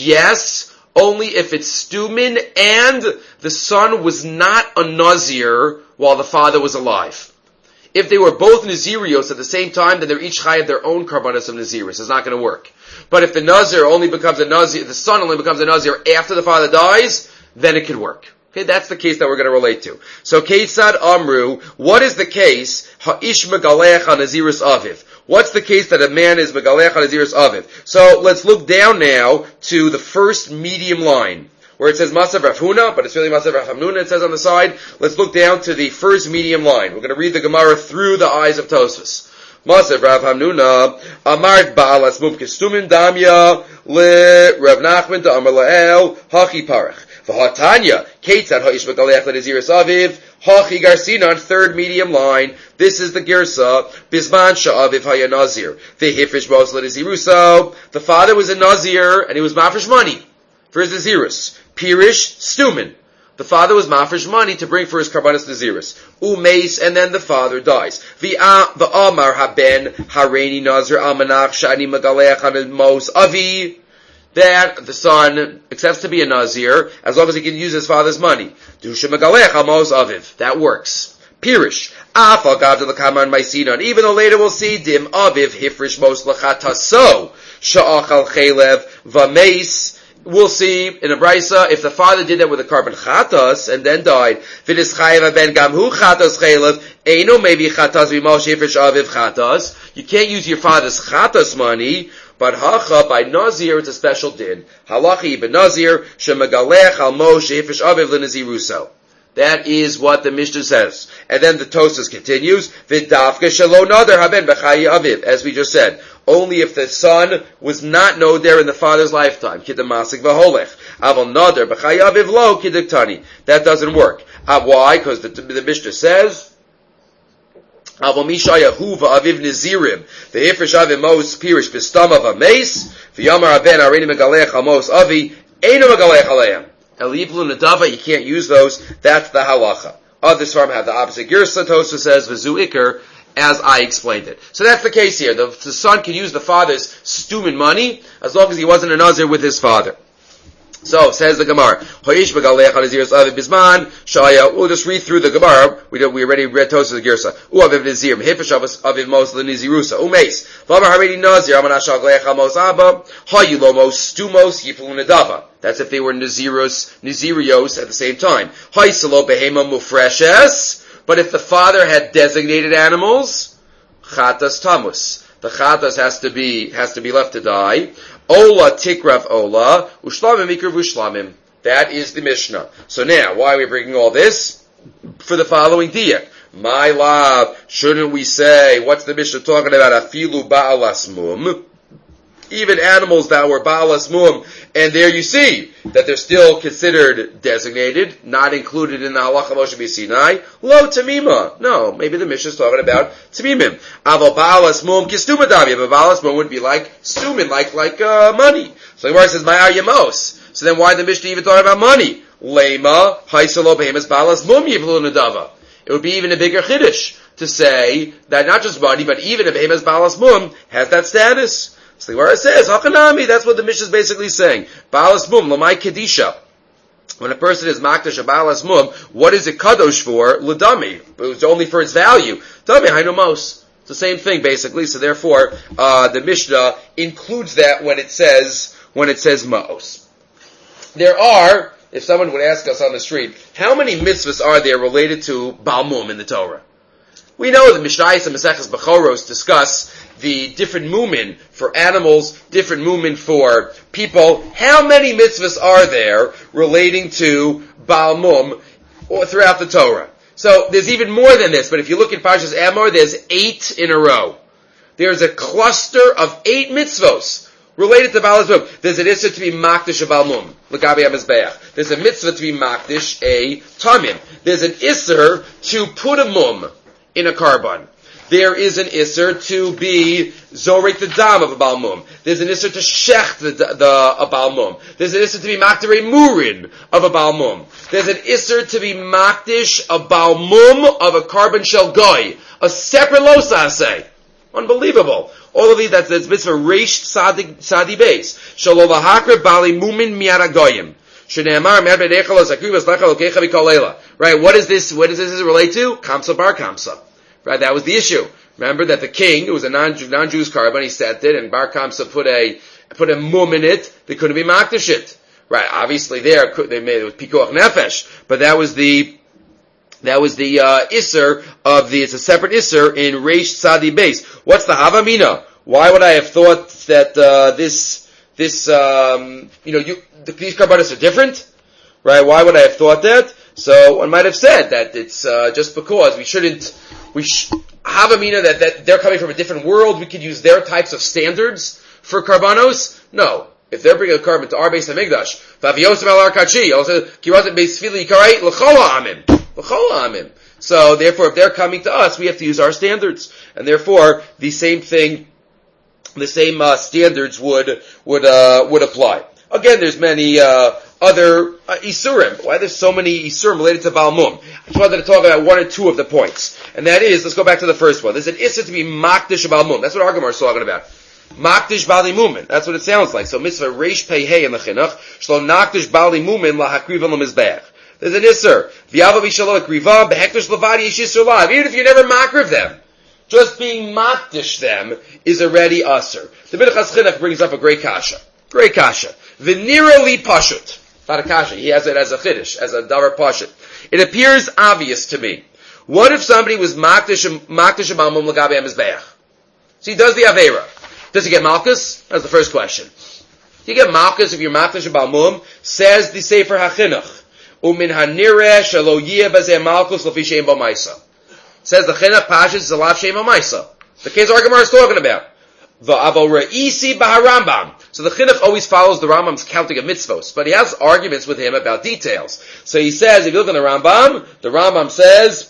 yes, only if it's Stumin and the son was not a Nazir while the father was alive. If they were both Nazirios at the same time, then they're each chayav their own karbanos of Naziris. It's not going to work. But if the Nazir only becomes a Nazir, the son only becomes a Nazir after the father dies, then it could work. Okay, that's the case that we're going to relate to. So, Keitzad Amru, what is the case? Ha'ish megalech ha-Naziris aviv. What's the case that a man is megalech ha-Naziris aviv? So, let's look down now to the first medium line, where it says Masav Rav Huna, but it's really Masav Rav Hamnuna, it says on the side. Let's look down to the first medium line. We're going to read the Gemara through the eyes of Tosfos. Masev Rav Hamnuna, Amart Ba'alas Mum Kestumim Damya, Le Rav Nachman da Amar La'el, Hachi Parach. V'hatanya, Ketzad Ha'ish Megalech L'Naziris Aviv, Hachi Garsinan, third medium line. This is the Girsa, Bisman Sha'aviv Haya Nazir. V'hifrish Mos L'Naziruso. The father was a Nazir, and he was mafresh money for his Nazirus. Pirish Stumin. The father was mafresh money to bring for his karbanos Nazirus. Umeis, and then the father dies. V'amar haben hareini Nazir almanach shani Megalech Mos Avi. That the son accepts to be a Nazir as long as he can use his father's money. Dusha Megalech Amos Aviv. That works. Pirish. Afal Gav de Lakaman Maisinon. Even though later we'll see Dim Aviv Hifrish Mos Lachataso Sha'achal Chelev Vameis. We'll see in a brisa if the father did that with a carbon chatas and then died. V'nis Chayev Ben Gamhu Chatas Chelev. Eino maybe Chatas V'Mos Hifrish Aviv Chatas. You can't use your father's chatas money. But hacha, by Nazir, it's a special din. Halachi ben Nazir, shemegalech al Moshe hifrish aviv l'naziruso. That is what the Mishnah says. And then the Tosas continues, v'davke shelo nader haben b'chayi aviv, as we just said. Only if the son was not noder in the father's lifetime. Kidem masik v'holech. Aval nader b'chayi aviv lo kidiktani. That doesn't work. Uh, why? Because the, the Mishnah says, Avo Mishayahu va'aviv Nazirim, ve'ifresh aviv Mos Pirish b'stama v'meis, v'yamar aben arini megalech amos avi, eino megalech aleim. Eliblu nadava, you can't use those. That's the halacha. Others farm have the opposite. Girsa Tosa says v'zu ikar, as I explained it. So that's the case here. The, the son can use the father's stumin money as long as he wasn't a Nazir with his father. So, says the Gemara, Hoish Megalech Naziris Aviv Bisman, Shaya, we'll just read through the Gemara, we did, we already read Tosa the Girsa, Uaviv Nazir, Hifish Aviv Mos L'Nazirusa, Umeis, Vamar Haredi Nazir, Amanashal Glech Amos Abba, Hayulomos, Stumos, Yiflu Nadava. That's if they were Naziros, Nazirios at the same time. Haisalo Behema Mufreshes, but if the father had designated animals, Chatas Tamus. The Chatas has to be, has to be left to die. Ola tikrav ola, ushlamim ikrav ushlamim. That is the Mishnah. So now, why are we bringing all this? For the following diyak. My love, shouldn't we say, what's the Mishnah talking about? Afilu ba'alas mum. Even animals that were ba'alas mum. And there you see that they're still considered designated, not included in the halacha Moshe b'Sinai. Lo tamima. No, maybe the Mishnah is talking about tamimim. Aval ba'alas mum kistuma davia, but ba'alas mum would be like stumin, like like uh, money. So the Gemara says ma'ar yamos. So then why the Mishnah even talking about money? Lema haisalo behemas ba'alas mum yivlu nadava. It would be even a bigger chiddush to say that not just money, but even a behemas ba'alas mum has that status. So the Gemara says, Hakanami, that's what the Mishnah is basically saying. Ba'alas mum, lamai kedisha. When a person is makdash a ba'alas mum, what is it kadosh for? L'dami. It's only for its value. Dami hainu mos. It's the same thing, basically. So therefore, uh, the Mishnah includes that when it says, when it says mos. There are, if someone would ask us on the street, how many mitzvahs are there related to Baal Mum in the Torah? We know that Mishnayos and Maseches Bechoros discuss the different mumin for animals, different mumin for people. How many mitzvahs are there relating to Baal Mum or throughout the Torah? So there's even more than this, but if you look at Parshas Emor, there's eight in a row. There's a cluster of eight mitzvos related to Baal Mum. There's an issur to be makdish a Baal Mum, l'gabi HaMizbeach. There's a mitzvah to be makdish a tamim. There's an issur to put a mum in a carbon. There is an issur to be zorek the dam of a Baal Mum. There's an issur to shech the, the a Baal Mum. There's an issur to be makdir a murin of a Baal Mum. There's an issur to be makdish a Baal Mum of a carbon shel goy, a separate losa say. Unbelievable. All of these, that's, that's mitzvah reish sadi, sadi base. Shalo lahakre bali mumin miara goyim. Right, what is this, what does this relate to? Kamsa bar Kamsa. Right, that was the issue. Remember that the king, it was a non, non-Jews carbon, he sent it, and bar Kamsa put a, put a mum in it, they couldn't be makdish it. Right, obviously there, they made it with pikuach nefesh, but that was the, that was the, uh, issur of the, it's a separate issur in reish sadi base. What's the havamina? Why would I have thought that, uh, this, this, um, you know, you, these karbanos are different, right? Why would I have thought that? So one might have said that it's uh, just because we shouldn't, we sh- Havamina that, that they're coming from a different world, we could use their types of standards for karbanos? No. If they're bringing a carbon to our base of Migdash, Vaviyosem al Arkachi, also Kirazim base Fili Karai, L'chola Amim. L'chola Amim. So therefore, if they're coming to us, we have to use our standards. And therefore, the same thing, the same uh, standards would, would, uh, would apply. Again, there's many, uh, other, uh, Isurim. Why there's so many Isurim related to Balmum? I just wanted to talk about one or two of the points. And that is, let's go back to the first one. There's an Issa to be Makdish Balmum. That's what our Gemara is talking about. Makdish Bali Mumin. That's what it sounds like. So mitzvah Reish Pei Hey in the Chinuch. Shlo Nakdish Bali Mumin la Hakriva l'Mizbech. There's an Isser. V'yava b'shalo Hakriva b'hektish levadi yish Yisur live. Even if you never makriv them. Just being Makdish them is already Usser. The Minchas Chinuch brings up a great kasha. Great kasha. V'nira li pashut. Not a kasha. He has it as a chiddush, as a davar pashut. It appears obvious to me. What if somebody was Makdish Makdish Balmum l'gabe Mizbech? So he does the Aveira. Does he get Malchus? That's the first question. Do you get Malchus if you're Makdish Balmum? Says the Sefer HaChinuch. Umin hanireh shelo yeh bazeh Malchus lafi she'em b'maisa. Says the Chinuch Pashas zelav she'em b'maisa. The case our Gemara is talking about. V'avo re'isi b'harambam. So the Chinuch always follows the Rambam's counting of mitzvos, but he has arguments with him about details. So he says, if you look in the Rambam, the Rambam says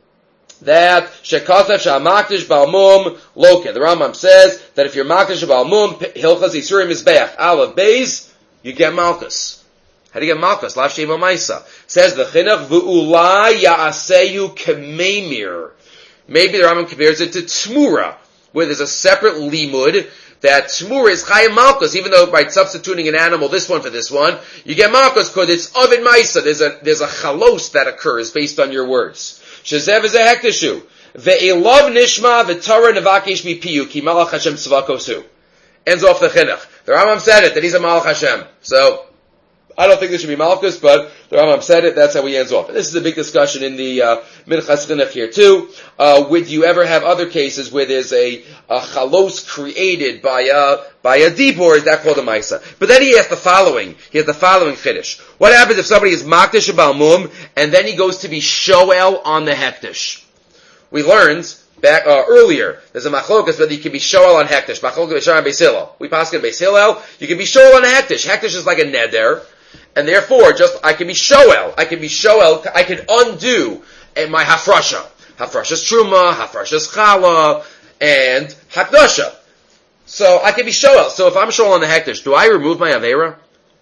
that shekatef sha'makdish balmum loke. The Rambam says that if you're makdish balmum hilchas isurim mizbeach alav beis, you get malchus. How do you get malchus? Lav shema ma'isa. Says the Chinuch v'ulai ya'aseyu k'meimir. Maybe the Rambam compares it to tmura, where there's a separate limud that tmura is chayim malchus, even though by substituting an animal, this one for this one, you get malchus because it's ovid ma'isa. There's a there's a chalos that occurs based on your words. Shezev is a hektishu. Ve'elav nishma v'tara nevakish mipiyu ki malach Hashem tzvakosu. Ends off the Chinuch. The Rambam said it, that he's a malach Hashem. So, I don't think this should be malchus, but the Rambam said it, that's how he ends off. And this is a big discussion in the uh, Minchas Chinuch here too. Uh, would you ever have other cases where there's a, a chalos created by a, by a dibur, is that called a maisa? But then he has the following, he has the following chiddush. What happens if somebody is makdish balmum, and then he goes to be shoel on the hektish? We learned back, uh, earlier, there's a machlokas whether you can be shoel on hektish. Machlokas b'shar and Beis Hillel. We pass in Beis Hillel, you can be shoel on a hektish. Hektish is like a neder. And therefore, just, I can be shoel, I can be shoel, I can undo my hafrasha. Hafrasha's truma, hafrasha's chala, and hakdasha. So, I can be shoel. So if I'm shoel on the hektish, do I remove my avera?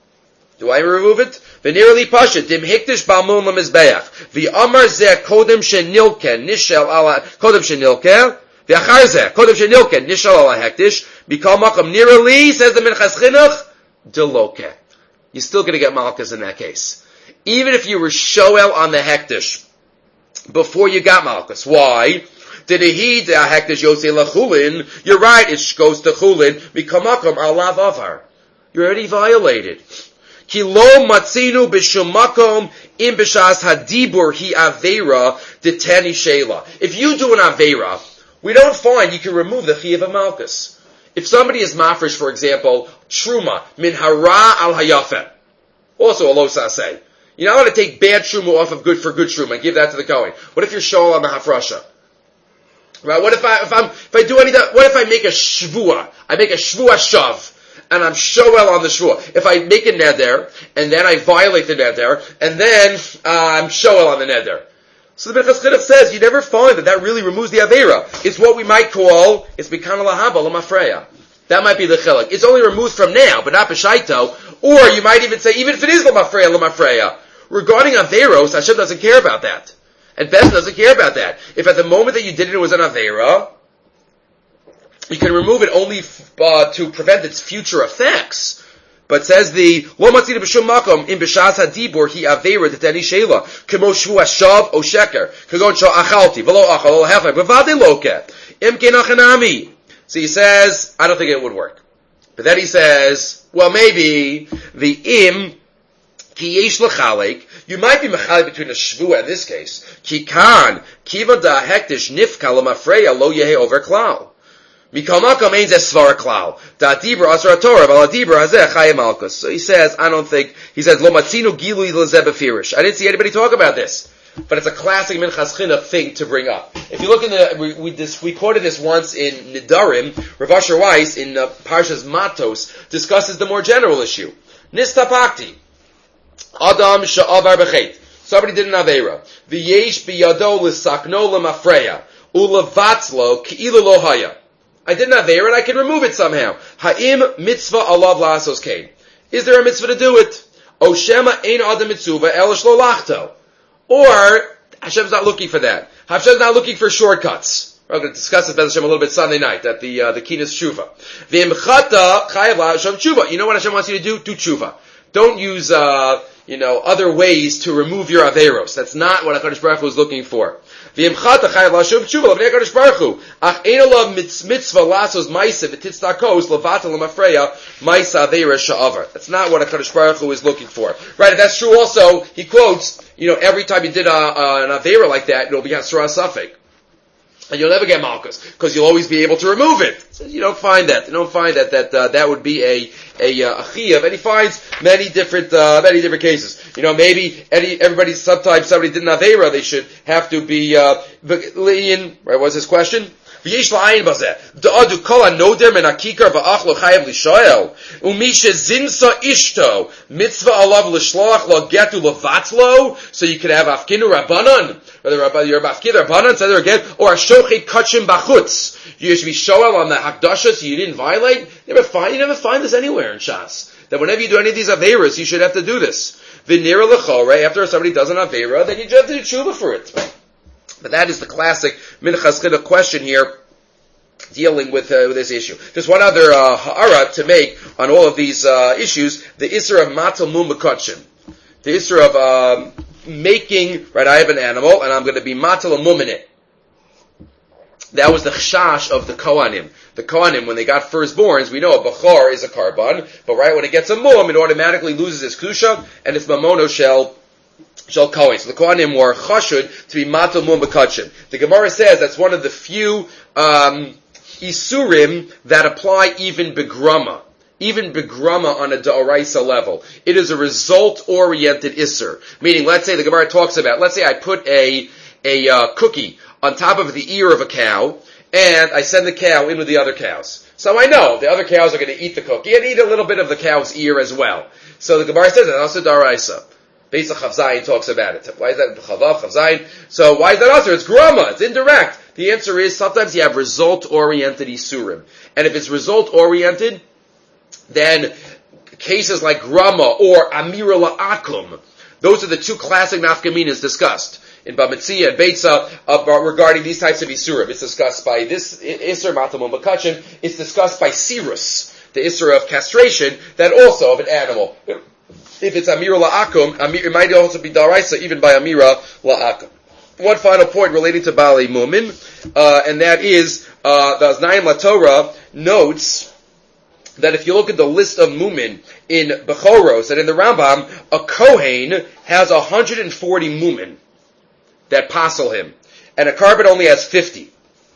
Do I remove it? V'nirli pasha, dim hektish balmum lemizbeach. V'amar zeh kodem shenilke, nishel ala, kodem shenilke, v'achar zeh, kodem shenilke, nishel ala hektish, b'kal makam nirli, says the Minchas Chinuch, deloke. You're still going to get malchus in that case. Even if you were shoel on the hektish before you got malchus. Why? Did he the hektish yosei lachulin? You're right, it goes to chulin. Mikamakom alav avar. You're already violated. Ki lo matzinu b'shum makom im b'shas hadibur hi avera deteni sheila. If you do an avera, we don't find you can remove the chi of a malchus. If somebody is mafresh, for example, truma, min hara al hayafeh, also a lo saseh. You're not allowed to take bad truma off of good for good truma and give that to the Kohen. What if you're shoel on the hafrasha? Right? What if I, if I'm, if I do any, what if I make a shvua? I make a shvua shav, and I'm shoel on the shvua. If I make a neder, and then I violate the neder, and then, uh, I'm shoel on the neder. So the Minchas Chinuch says you never find that that really removes the avera. It's what we might call, it's bikana lahaba l'mafreya. That might be the chilek. It's only removed from now, but not b'shaito. Or you might even say, even if it is l'mafreya, l'mafreya. Regarding averos, Hashem doesn't care about that. And Beth doesn't care about that. If at the moment that you did it, it was an avera, you can remove it only uh, to prevent its future effects. But says the lo matzina b'shum makom in b'shas hadibur hi avera deteni sheila kemo shvu hashav o sheker kagon shal achalti v'lo achal lo hefek b'vadei loke im kenachanami. So he says, I don't think it would work. But then he says, well, maybe the im ki yesh lechalek. You might be mechalek between a shvua in this case. Ki kan kiva da hektish nifka l'mafreya lo yehe over klal. Mikamaka means as svara klal. Da dibra asra Torah, vala dibra hazeh chayim malchus. So he says, I don't think, he says, lo matzinu gilui lezeh befirish. I didn't see anybody talk about this. but it's a classic Minchas Chinuch thing to bring up. If you look in the, we, we, this, we quoted this once in Nidarim, Rav Asher Weiss in uh, Parshas Matos discusses the more general issue. Nistapakti. Adam sha'avar b'chet. Somebody did an Aveira. V'yesh biyado l'sakno l'mafreya. U'levatzlo ki'ilu lo haya. I did an Aveira and I can remove it somehow. Ha'im mitzvah alav la'asos kein. Is there a mitzvah to do it? O shema ein adam mitzvah elish lo lachto. Or, Hashem's not looking for that. Hashem's not looking for shortcuts. We're going to discuss this, Bez Hashem, a little bit Sunday night at the, uh, the Kinas Tshuva. V'imchata chayav la'Hashem tshuva. You know what Hashem wants you to do? Do tshuva. Don't use, uh, you know, other ways to remove your averos. That's not what HaKadosh Baruch Hu is looking for. V'imchata chayav la'Hashem tshuva. L'vnei HaKadosh Baruch Hu. Ach ein olav mitzvah lasos maisa v'titztakos levatel l'mafreya maisa aveira sha'avar. That's not what HaKadosh Baruch Hu is looking for. Right, if that's true also, he quotes, you know, every time you did a, a, an aveira like that, it'll be Hasra Safek. And you'll never get malchus, because you'll always be able to remove it. So you don't find that. You don't find that, that, uh, that would be a, a, uh, a chiyuv. And he finds many different, uh, many different cases. You know, maybe any, everybody, sometimes somebody did an aveira, they should have to be, uh, right, what's his question? V'yesh la'ayin bazeh. Da'adu kol ha'noder men ha'kikar v'ach lo chayav l'shoel. U'mi shezinsa ishto. Mitzvah alav l'shloach lo getu levatzlo. So you could have afkinu rabbanon. Whether you're afkinu rabbanon, say there again. Or a shochet kachim bachutz. You should be shoel on the hakdasha so you didn't violate. You never find, you never find this anywhere in Shas. That whenever you do any of these aveiras, you should have to do this. V'nira l'chore. After somebody does an aveira, then you just have to do tshuva for it. But that is the classic Minchas Chinuch question here, dealing with, uh, with this issue. There's one other uh, ha'ara to make on all of these uh, issues: the isser of matal mum mekachim, the isser of um, making. Right, I have an animal, and I'm going to be matal mum in it. That was the chashash of the Kohanim. The Kohanim, when they got firstborns, we know a bachor is a karban, but right when it gets a mum, it automatically loses its kusha, and its mamono shell. Shall Kohen. So the Kohanim were chashud to be matal mum b'kachim. The Gemara says that's one of the few um, isurim that apply even begrama, even begrama on a da'oraisa level. It is a result-oriented isur. Meaning, let's say the Gemara talks about, let's say I put a a uh, cookie on top of the ear of a cow, and I send the cow in with the other cows. So I know the other cows are going to eat the cookie and eat a little bit of the cow's ear as well. So the Gemara says that's also da'oraisa. Beis Chav Zayin talks about it. Why is that Chavav, Chav Zayin? So why is that also? It's grama. It's indirect. The answer is sometimes you have result-oriented isurim. And if it's result-oriented, then cases like grama or amira la'akum, those are the two classic nafkaminas discussed in Bamitzia and Beitza uh, regarding these types of isurim. It's discussed by this isur, matamum b'kachim. It's discussed by sirus, the isur of castration, that also of an animal. If it's Amira La'akum, Amir, it might also be Daraisa, even by Amira La'akum. One final point relating to Bali Mumin, uh, and that is, uh, the Aznayim LaTorah notes that if you look at the list of Mumin in Bechoros and in the Rambam, a Kohen has one hundred forty Mumin that passel him, and a Karban only has fifty.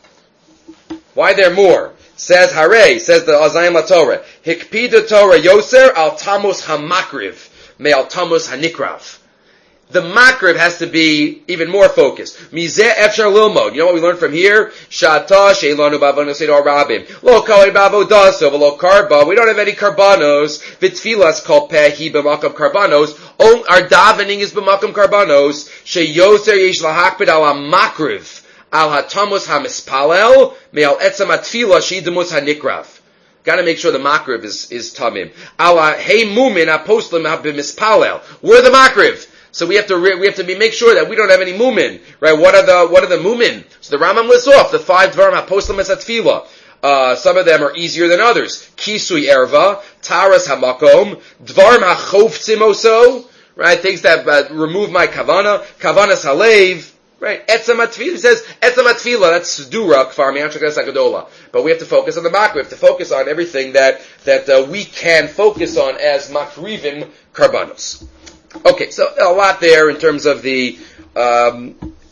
Why there more? Says Hare, says the Aznayim LaTorah, Hikpida Torah Yoser al Tamus HaMakriv. Me al tamus hanikrav. The makriv has to be even more focused. Mizeh efshar lilmod. You know what we learned from here? Shata sheilanu bavonos edo rabim. Lo kol bavodaso v'lo karba. We don't have any karbanos. V'tfilas kol pehi b'makam karbanos. On our davening is b'makam karbanos. Sheyoser yesh lahakpid al makriv al hatamus hamispalel me al etzam atfila shidamus hanikrav. Got to make sure the makriv is, is tamim. Ala hey mumin apostlim have been mispalel. We're the makriv. So we have to, re- we have to be, make sure that we don't have any mumin. Right? What are the, what are the mumin? So the Rambam lists off the five dvarim apostlim es atfila. Uh, some of them are easier than others. Kisui erva, taras hamakom, dvarim hachovtzim oso, right? Things that uh, remove my kavana, kavanas halev, right? Etzem atfila, he says, etzem atfila, that's dura, kfar mi'anchakes agadola. But we have to focus on the makriv. We have to focus on everything that, that uh, we can focus on as makrivim karbanos. Okay, so a lot there in terms of the, um,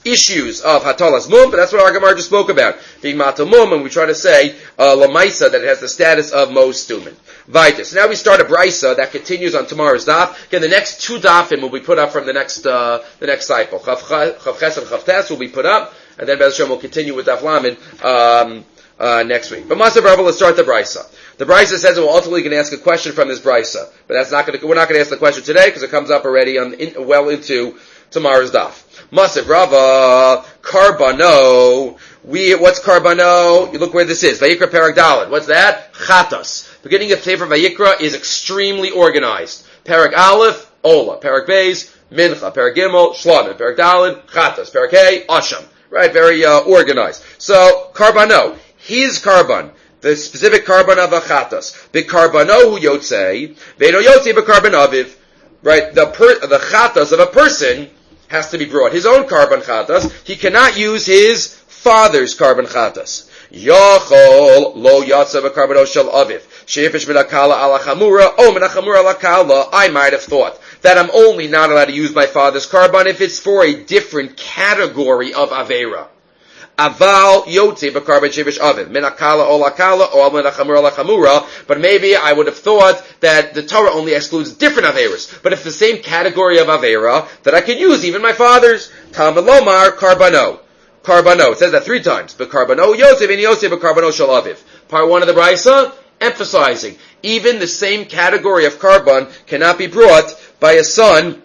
issues of Hatalas Mum, but that's what our Gemara just spoke about, being Matal Mum, and we try to say uh, Lamaisa, that it has the status of Mo Stumin. Vaitis. So now we start a Brisa that continues on tomorrow's daf. Again, the next two dafim will be put up from the next uh, the next cycle. Chav Ches and Chav Tes will be put up, and then Bez Hashem will continue with Daf Lamed um, uh, next week. But Masav Rabba, let's start the Brisa. The Brisa says that we're ultimately going to ask a question from this Brisa, but that's not going to, we're not going to ask the question today because it comes up already on in, well into tomorrow's daf. Masav Rava, Karbano. We, what's Karbano? You look where this is. Vayikra Perek Daled. What's that? Chatas. Beginning of Sefer Vayikra is extremely organized. Perek Aleph, Ola. Perek Beis, Mincha. Perek Gimel, Shlamim. Perek Daled, Chatas. Perek Hey, Asham. Right? Very, uh, organized. So, Karbano. His Karban. The specific Karban of a Chatas. The Karbano hu Yotzei. Ve'no Yotzei b'Karban Aviv. Right? The per, the Chatas of a person has to be brought. His own Karban Chatas. He cannot use his father's Karban Chatas. Yachol lo yatsa b'Karbano shel Aviv. Shefish min akala ala chamura. Oh, min achamura ala kala. I might have thought that I'm only not allowed to use my father's Karban if it's for a different category of Avera. Aval yotze b'Karban shefish Aviv. Min akala ola kala or min achamura ala chamura. But maybe I would have thought that the Torah only excludes different Averas. But if the same category of Avera, that I can use even my father's. Talmud lomar Karbano. Karbano. It says that three times. But Karbano Yosef and Yosef but Karbano Shel Aviv. Part one of the Brisa, emphasizing even the same category of Karban cannot be brought by a son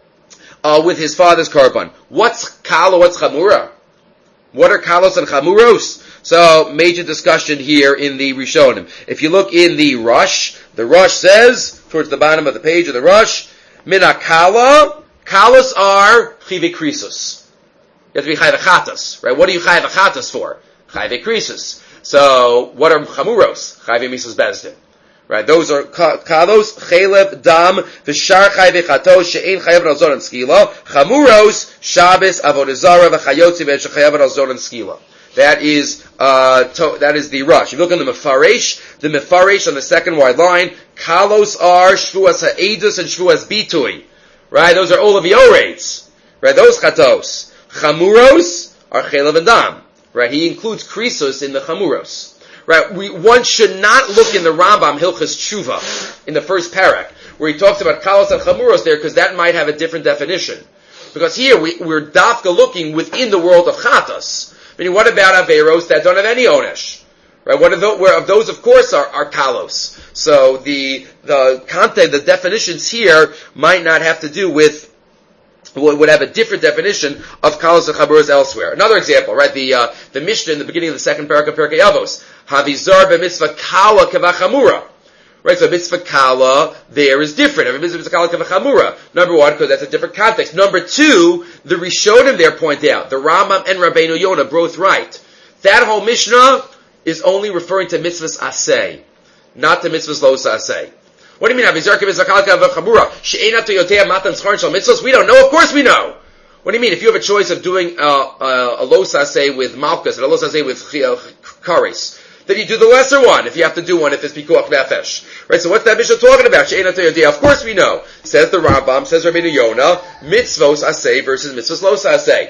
uh, with his father's Karban. What's Kala? What's Chamura? What are Kalos and Chamuros? So major discussion here in the Rishonim. If you look in the Rush, the Rush says towards the bottom of the page of the Rush, Mina Kala. Kalos are Chive Krisus. You have to be Chayv Achatas, right? What are you Chayv Achatas for? Chayv Krisus. So, what are Chamuros? Chayv Misas Bezdin. Right? Those are Kalos, Chalev, Dam, V'shar Chayv Achatos, She'ein Chayav Al Zon and Skila. Chamuros, Shabbos, Avodah Zarah, V'chayotzi, V'shechayav Al Zon and Skila. That is, uh, to, that is the Rush. If you look in the Mefaresh, the Mefaresh on the second wide line, Kalos are Shvuas Ha'edus and Shvuas Bitui. Right? Those are all of the Yorates. Right? Those Chatos. Chamuros are Chalev and Dam. Right? He includes Krisos in the Chamuros. Right? We, one should not look in the Rambam Hilchas Tshuva in the first parak, where he talks about Kalos and Chamuros there, because that might have a different definition. Because here we, we're dafka looking within the world of Chatas. Meaning, what about Averos that don't have any Onesh? Right? What are those, where of those, of course, are, are Kalos. So the, the content, the definitions here might not have to do with, would have a different definition of Kalos and Chamuros elsewhere. Another example, right? The, uh, the Mishnah in the beginning of the second parak of Perkei Avos. Havizar b'mitzvah kala kavachamura. Right, so mitzvah kala there is different. Every mitzvah kala kavachamura. Number one, because that's a different context. Number two, the Rishonim there point out, the Rambam and Rabbeinu Yonah both right. That whole Mishnah is only referring to mitzvahs aseh, not to mitzvahs lo aseh. What do you mean? Havizar b'mitzvah kala kavachamura. She'eina toyotea matan schar shal mitzvahs. We don't know. Of course we know. What do you mean? If you have a choice of doing uh, uh, a lo aseh with malchus and a lo aseh with uh, kares, then you do the lesser one, if you have to do one, if it's pikuach nefesh. Right, so what's that Mishnah talking about? She'eina toyodea. Of course we know. Says the Rambam, says Rabbeinu Yonah, mitzvos aseh versus mitzvos lo aseh.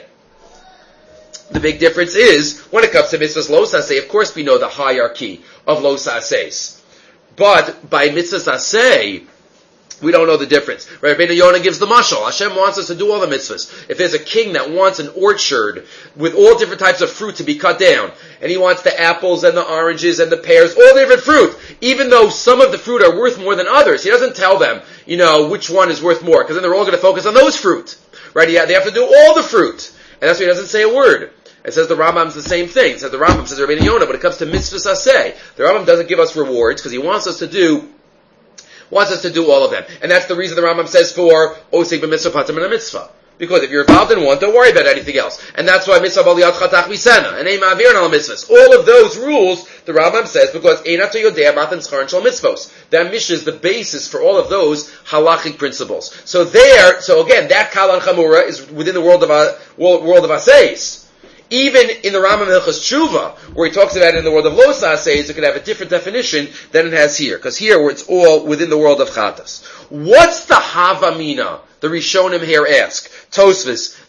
The big difference is, when it comes to mitzvos lo aseh, of course we know the hierarchy of lo asehs. But, by mitzvos aseh, we don't know the difference. Right? Rabbeinu Yonah gives the mashal. Hashem wants us to do all the mitzvahs. If there's a king that wants an orchard with all different types of fruit to be cut down, and he wants the apples and the oranges and the pears, all different fruit, even though some of the fruit are worth more than others, he doesn't tell them, you know, which one is worth more, because then they're all going to focus on those fruit. Right? Yeah, they have to do all the fruit. And that's why he doesn't say a word. It says the Rambam's the same thing. It says the Rambam says Rabbeinu Yonah, when it comes to mitzvahs aseh, the Rambam doesn't give us rewards, because he wants us to do wants us to do all of them. And that's the reason the Rambam says for Oseg b'mitzvah patam in a mitzvah. Because if you're involved in one, don't worry about anything else. And that's why mitzvah b'aliyat chatach misena, and ein ma'avir al mitzvahs. All of those rules, the Rambam says, because ein ato yodea matan schar shal mitzvos. That Mishnah is the basis for all of those halachic principles. So there, so again, that kal and chamura is within the world of, uh, world of asayis. Even in the Rambam Hilchas Tshuva, where he talks about it in the world of Lo Sa'aseh, it could have a different definition than it has here. Because here, where it's all within the world of Chatas. What's the Havamina? The Rishonim here ask. Tosfos,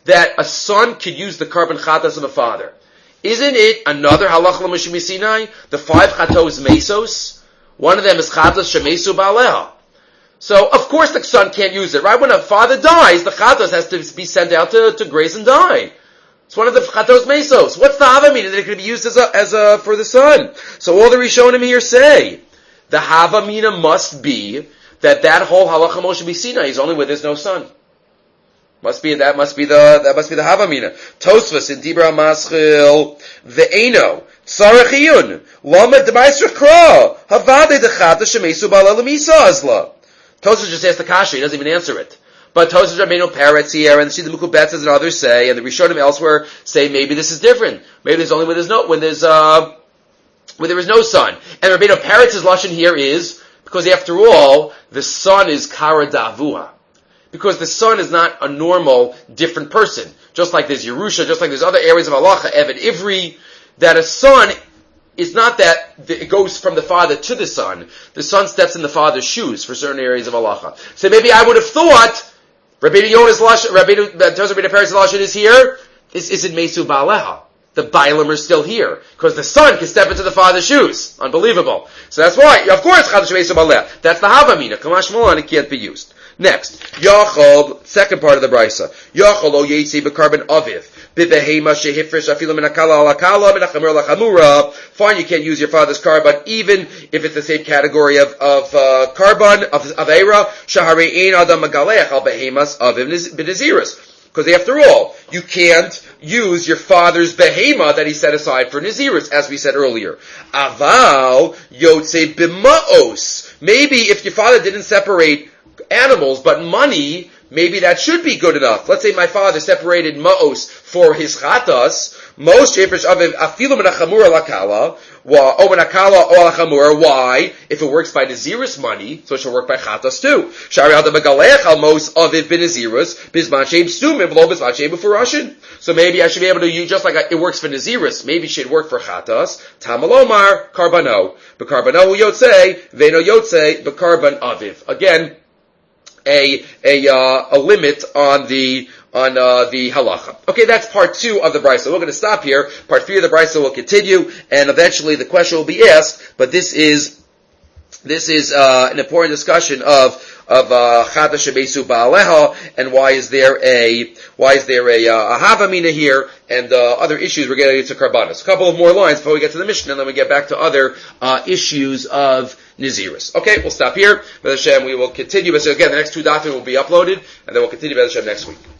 that a son could use the carbon chatas of a father. Isn't it another halach l'Moshe Sinai? The five chatos mesos? One of them is chatos shemesu ba'aleha. So, of course the son can't use it, right? When a father dies, the chatos has to be sent out to, to graze and die. It's one of the chatos mesos. What's the havamina that it could be used as a, as a, for the son? So all the Rishonim here say, the havamina must be that that whole halacha Moshe Sinai is only where there's no son. Must be, that must be the, that must be the havamina. Tosfos in Dibra Maschil, ve'eno, tzarechiyun, lama d'maisrach kra, havade dechata shemesu ba'ala l'misa azla. Tosfos just asked the kasha, he doesn't even answer it. But Tosfos Rabbeinu Peretz here, and see the Mukubetzes and others say, and the Rishonim elsewhere say maybe this is different. Maybe there's only when there's no, when there's, uh, when there is no son. And Rabbeinu Peretz's lashon here is, because after all, the son is kara da'avuha. Because the son is not a normal, different person. Just like there's Yerusha, just like there's other areas of halacha, Eved Ivri, that a son is not that it goes from the father to the son. The son steps in the father's shoes for certain areas of halacha. So maybe I would have thought, Rabbeinu Yona's lashon, Rabbeinu Rabbeinu Peretz lashon is here, is, is it Mesu Ba'aleha? The Bailam are still here. Because the son can step into the father's shoes. Unbelievable. So that's why, of course, Chadash Mesu Ba'aleha. That's the Havamina. Kamash Molan, it can't be used. Next, Yachol, second part of the Brisa. Yachol o yetzi b'karban aviv. B'behema shehifresh afilu min hakala al hakala min hachamur lachamura. Fine, you can't use your father's carbon, even if it's the same category of, of, uh, carbon, of, of era. Shaharei ein adam magalech al behemas avim b'nazirus. Because after all, you can't use your father's behema that he set aside for Nazirus, as we said earlier. Aval yotze b'ma'os. Maybe if your father didn't separate animals, but money, maybe that should be good enough. Let's say my father separated ma'os for his chatas, most shefresh aviv afilu min hachamura lakala, o min hakala o lachamura. Why? If it works by Nazirus money, so it should work by chatas too. Shari adam megalech al mos aviv bin Nazirus bizman sheim stumim v'lo bizman sheim b'furashin. So maybe I should be able to use, just like it works for Nazirus, maybe it should work for chatas. Tamalomar karbano, b'karbano yotze veno yotze b'karban aviv. Again, a a uh, a limit on the on uh, the halacha. Okay, that's part two of the brisa. We're going to stop here. Part three of the brisa will continue, and eventually the question will be asked. But this is this is uh, an important discussion of of chadash shemesu ba'aleha, and why is there a why is there a, uh, a havamina here, and uh, other issues we're getting into karbanos. A couple of more lines before we get to the Mishnah, and then we get back to other uh, issues of Nazirus. Okay, we'll stop here. B'ez Hashem, we will continue. So again, the next two doctrines will be uploaded, and then we'll continue B'ez Hashem next week.